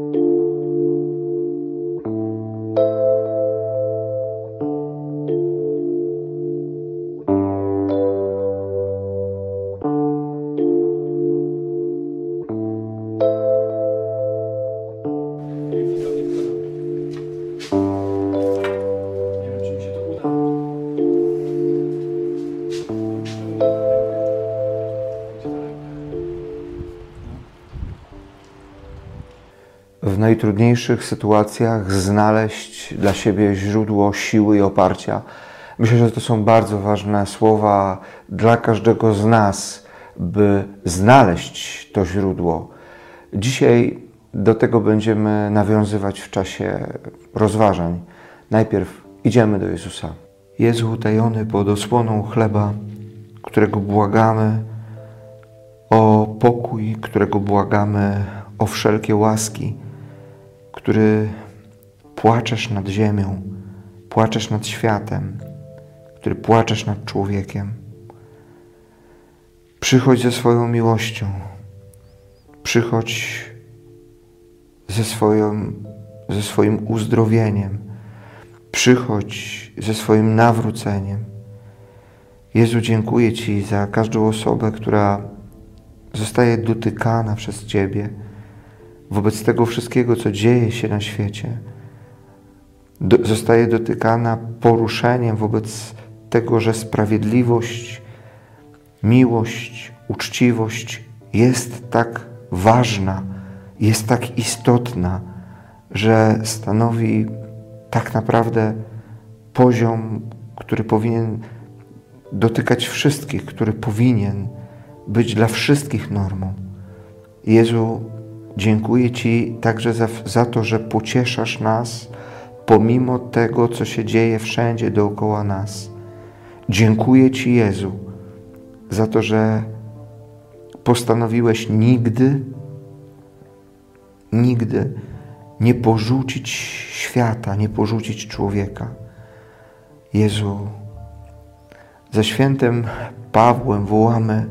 W najtrudniejszych sytuacjach znaleźć dla siebie źródło siły i oparcia. Myślę, że to są bardzo ważne słowa dla każdego z nas, by znaleźć to źródło. Dzisiaj do tego będziemy nawiązywać w czasie rozważań. Najpierw idziemy do Jezusa. Jezu utajony pod osłoną chleba, którego błagamy o pokój, którego błagamy o wszelkie łaski, który płaczesz nad ziemią, płaczesz nad światem, który płaczesz nad człowiekiem. Przychodź ze swoją miłością, przychodź ze swoim uzdrowieniem, przychodź ze swoim nawróceniem. Jezu, dziękuję Ci za każdą osobę, która zostaje dotykana przez Ciebie wobec tego wszystkiego, co dzieje się na świecie. Zostaje dotykana poruszeniem wobec tego, że sprawiedliwość, miłość, uczciwość jest tak ważna, jest tak istotna, że stanowi tak naprawdę poziom, który powinien dotykać wszystkich, który powinien być dla wszystkich normą. Jezu, dziękuję Ci także za to, że pocieszasz nas pomimo tego, co się dzieje wszędzie dookoła nas. Dziękuję Ci, Jezu, za to, że postanowiłeś nigdy nie porzucić świata, nie porzucić człowieka. Jezu, za świętym Pawłem wołamy: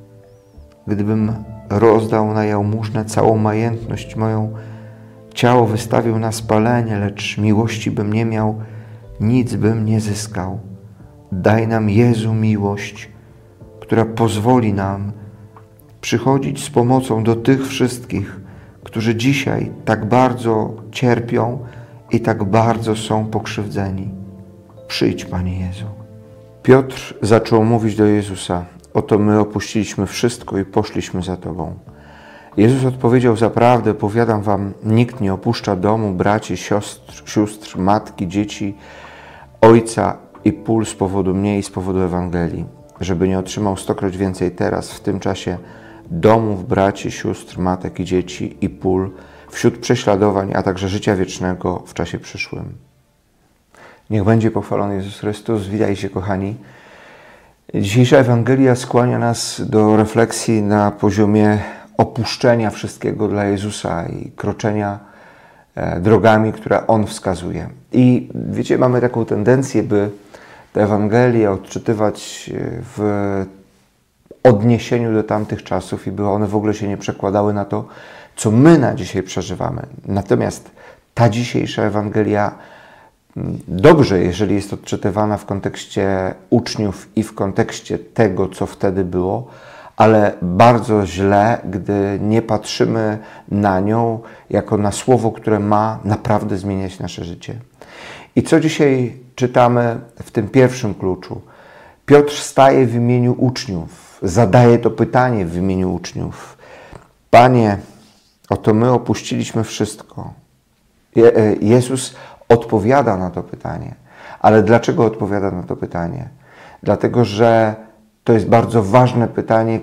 gdybym rozdał na jałmużnę całą majętność moją, ciało wystawił na spalenie, lecz miłości bym nie miał, nic bym nie zyskał. Daj nam, Jezu, miłość, która pozwoli nam przychodzić z pomocą do tych wszystkich, którzy dzisiaj tak bardzo cierpią i tak bardzo są pokrzywdzeni. Przyjdź, Panie Jezu. Piotr zaczął mówić do Jezusa: oto my opuściliśmy wszystko i poszliśmy za Tobą. Jezus odpowiedział: zaprawdę, powiadam wam, nikt nie opuszcza domu, braci, sióstr, matki, dzieci, ojca i pól z powodu mnie i z powodu Ewangelii, żeby nie otrzymał 100-kroć więcej teraz, w tym czasie, domów, braci, sióstr, matek i dzieci i pól, wśród prześladowań, a także życia wiecznego w czasie przyszłym. Niech będzie pochwalony Jezus Chrystus. Witajcie, kochani. Dzisiejsza Ewangelia skłania nas do refleksji na poziomie opuszczenia wszystkiego dla Jezusa i kroczenia drogami, które On wskazuje. I wiecie, mamy taką tendencję, by tę Ewangelię odczytywać w odniesieniu do tamtych czasów i by one w ogóle się nie przekładały na to, co my na dzisiaj przeżywamy. Natomiast ta dzisiejsza Ewangelia dobrze, jeżeli jest odczytywana w kontekście uczniów i w kontekście tego, co wtedy było, ale bardzo źle, gdy nie patrzymy na nią jako na słowo, które ma naprawdę zmieniać nasze życie. I co dzisiaj czytamy w tym pierwszym kluczu? Piotr staje w imieniu uczniów, zadaje to pytanie w imieniu uczniów. Panie, oto my opuściliśmy wszystko. Jezus odpowiada na to pytanie. Ale dlaczego odpowiada na to pytanie? Dlatego, że to jest bardzo ważne pytanie,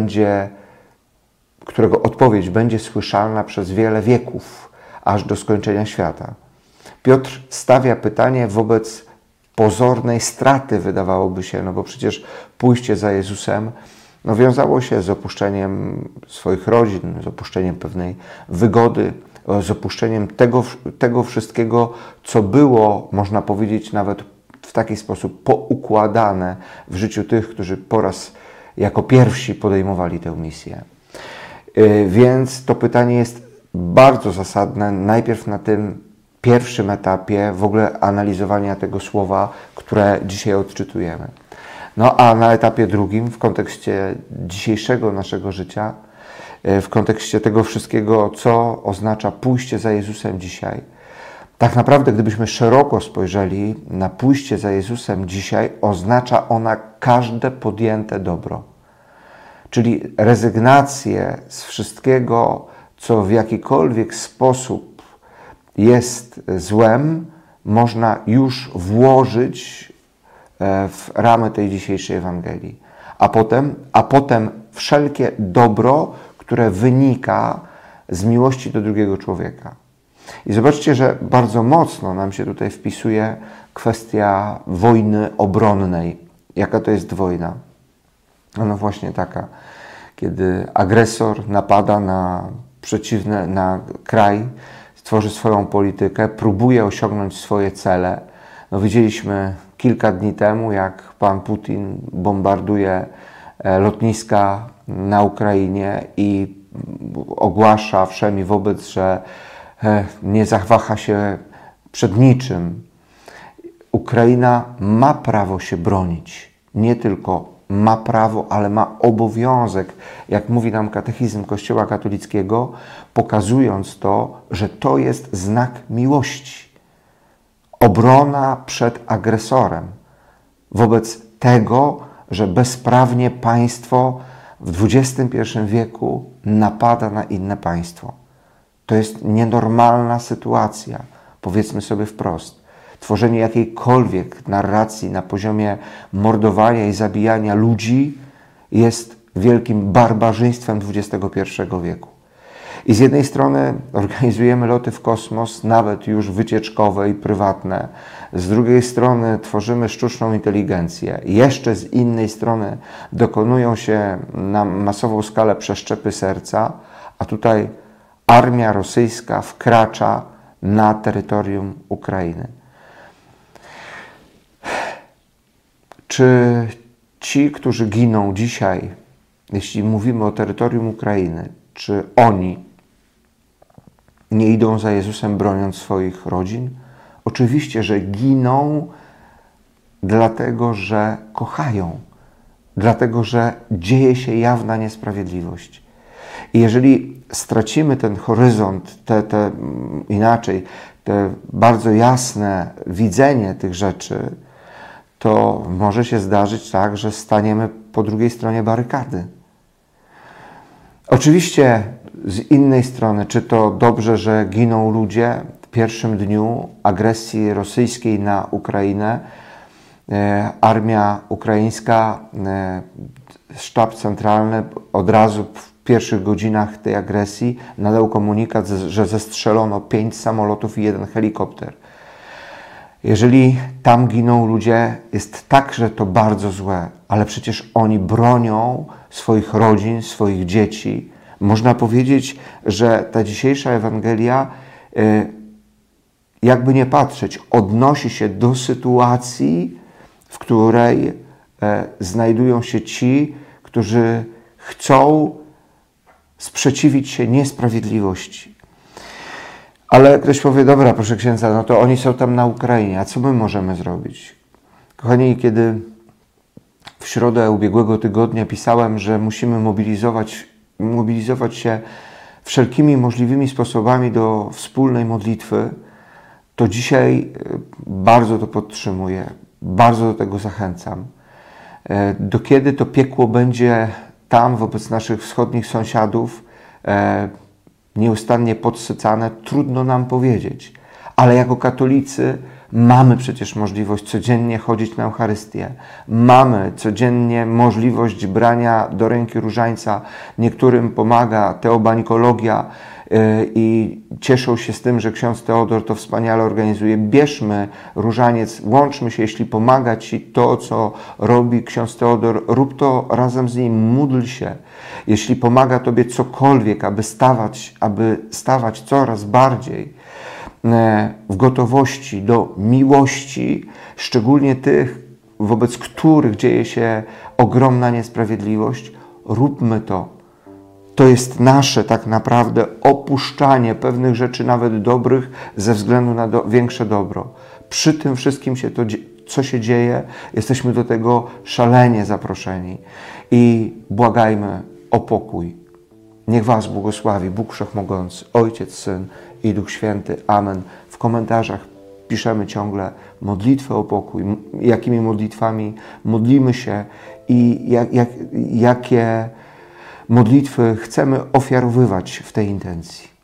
którego odpowiedź będzie słyszalna przez wiele wieków, aż do skończenia świata. Piotr stawia pytanie wobec pozornej straty, wydawałoby się, no bo przecież pójście za Jezusem wiązało się z opuszczeniem swoich rodzin, z opuszczeniem pewnej wygody, z opuszczeniem tego wszystkiego, co było, można powiedzieć, nawet w taki sposób poukładane w życiu tych, którzy po raz jako pierwsi podejmowali tę misję. Więc to pytanie jest bardzo zasadne najpierw na tym pierwszym etapie w ogóle analizowania tego słowa, które dzisiaj odczytujemy. No a na etapie drugim, w kontekście dzisiejszego naszego życia, w kontekście tego wszystkiego, co oznacza pójście za Jezusem dzisiaj. Tak naprawdę, gdybyśmy szeroko spojrzeli na pójście za Jezusem dzisiaj, oznacza ona każde podjęte dobro. Czyli rezygnację z wszystkiego, co w jakikolwiek sposób jest złem, można już włożyć w ramy tej dzisiejszej Ewangelii. A potem wszelkie dobro, które wynika z miłości do drugiego człowieka. I zobaczcie, że bardzo mocno nam się tutaj wpisuje kwestia wojny obronnej. Jaka to jest wojna? No właśnie taka, kiedy agresor napada na kraj, tworzy swoją politykę, próbuje osiągnąć swoje cele. No widzieliśmy kilka dni temu, jak pan Putin bombarduje lotniska na Ukrainie i ogłasza wszemi wobec, że nie zawaha się przed niczym. Ukraina ma prawo się bronić. Nie tylko ma prawo, ale ma obowiązek, jak mówi nam katechizm Kościoła katolickiego, pokazując to, że to jest znak miłości. Obrona przed agresorem. Wobec tego, że bezprawnie państwo w XXI wieku napada na inne państwo. To jest nienormalna sytuacja, powiedzmy sobie wprost. Tworzenie jakiejkolwiek narracji na poziomie mordowania i zabijania ludzi jest wielkim barbarzyństwem XXI wieku. I z jednej strony organizujemy loty w kosmos, nawet już wycieczkowe i prywatne. Z drugiej strony tworzymy sztuczną inteligencję. Jeszcze z innej strony dokonują się na masową skalę przeszczepy serca, a tutaj armia rosyjska wkracza na terytorium Ukrainy. Czy ci, którzy giną dzisiaj, jeśli mówimy o terytorium Ukrainy, czy oni nie idą za Jezusem, broniąc swoich rodzin? Oczywiście, że giną dlatego, że kochają, dlatego, że dzieje się jawna niesprawiedliwość. I jeżeli stracimy ten horyzont, te bardzo jasne widzenie tych rzeczy, to może się zdarzyć tak, że staniemy po drugiej stronie barykady. Oczywiście z innej strony, czy to dobrze, że giną ludzie w pierwszym dniu agresji rosyjskiej na Ukrainę, armia ukraińska, sztab centralny od razu w pierwszych godzinach tej agresji nadał komunikat, że zestrzelono 5 samolotów i 1 helikopter. Jeżeli tam giną ludzie, jest tak, że to bardzo złe, ale przecież oni bronią swoich rodzin, swoich dzieci. Można powiedzieć, że ta dzisiejsza Ewangelia, jakby nie patrzeć, odnosi się do sytuacji, w której znajdują się ci, którzy chcą sprzeciwić się niesprawiedliwości. Ale ktoś powie, dobra, proszę księdza, no to oni są tam na Ukrainie, a co my możemy zrobić? Kochani, kiedy w środę ubiegłego tygodnia pisałem, że musimy mobilizować się wszelkimi możliwymi sposobami do wspólnej modlitwy, to dzisiaj bardzo to podtrzymuję, bardzo do tego zachęcam. Do kiedy to piekło będzie tam wobec naszych wschodnich sąsiadów nieustannie podsycane, trudno nam powiedzieć. Ale jako katolicy mamy przecież możliwość codziennie chodzić na Eucharystię. Mamy codziennie możliwość brania do ręki różańca. Niektórym pomaga teobanikologia i cieszą się z tym, że ksiądz Teodor to wspaniale organizuje. Bierzmy różaniec, łączmy się, jeśli pomaga Ci to, co robi ksiądz Teodor, rób to razem z nim, módl się. Jeśli pomaga Tobie cokolwiek, aby stawać coraz bardziej w gotowości do miłości, szczególnie tych, wobec których dzieje się ogromna niesprawiedliwość, róbmy to. to jest nasze tak naprawdę opuszczanie pewnych rzeczy, nawet dobrych, ze względu na większe dobro. Przy tym wszystkim co się dzieje, jesteśmy do tego szalenie zaproszeni. I błagajmy o pokój. Niech Was błogosławi Bóg Wszechmogący, Ojciec, Syn i Duch Święty. Amen. W komentarzach piszemy ciągle modlitwę o pokój, jakimi modlitwami modlimy się i jakie modlitwy chcemy ofiarowywać w tej intencji.